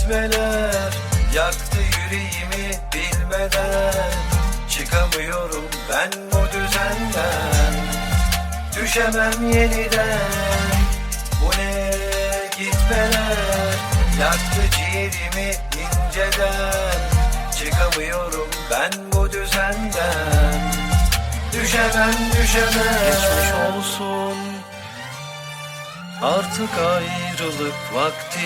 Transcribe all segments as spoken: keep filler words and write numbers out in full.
gitmeler yaktı yüreğimi bilmeden. Çıkamıyorum ben bu düzenden, düşemem yeniden. Bu ne gitmeler yaktı ciğerimi inceden. Çıkamıyorum ben bu düzenden, düşemem düşemem. Geçmiş olsun artık ayrılık vakti.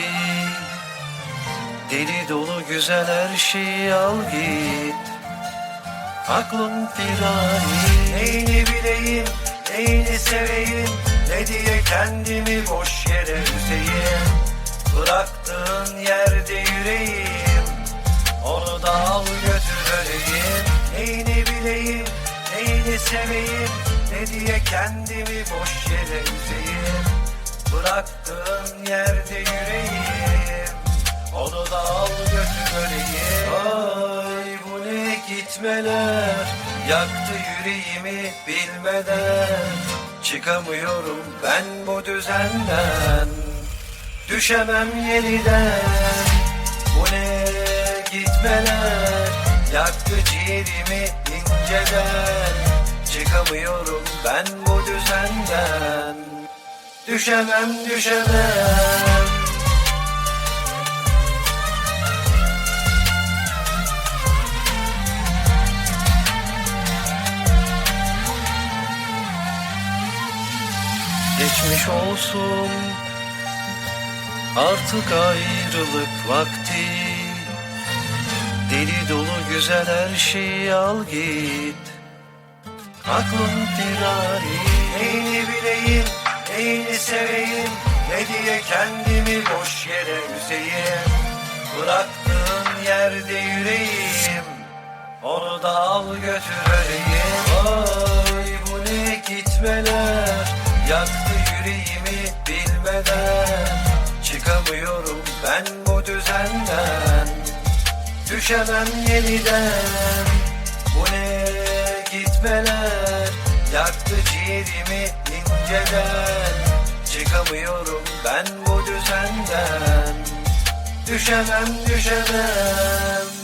Deli dolu güzel her şeyi al git. Aklım firari. Neyini bileyim, neyini seveyim, ne diye kendimi boş yere üzeyim. Bıraktığın yerde yüreğim, onu da al götür öleyim. Neyini bileyim, neyini seveyim, ne diye kendimi boş yere üzeyim. Bıraktığın yerde yüreğim, onu da al götür öleyim. Ay bu ne gitmeler yaktı yüreğimi bilmeden. Çıkamıyorum ben bu düzenden, düşemem yeniden. Bu ne gitmeler yaktı ciğerimi inceden. Çıkamıyorum ben bu düzenden, düşemem düşemem. Geçmiş olsun artık ayrılık vakti. Deli dolu güzel her şeyi al git. Aklım firari. Neyini bileyim, neyini seveyim, ne diye kendimi boş yere üzeyim. Bıraktığın yerde yüreğim, onu da al götür öleyim. Ay bu ne gitmeler yaktı yüreğimi bilmeden. Çıkamıyorum ben bu düzenden, düşemem yeniden. Bu ne gitmeler yaktı ciğerimi inceden. Çıkamıyorum ben bu düzenden, düşemem düşemem.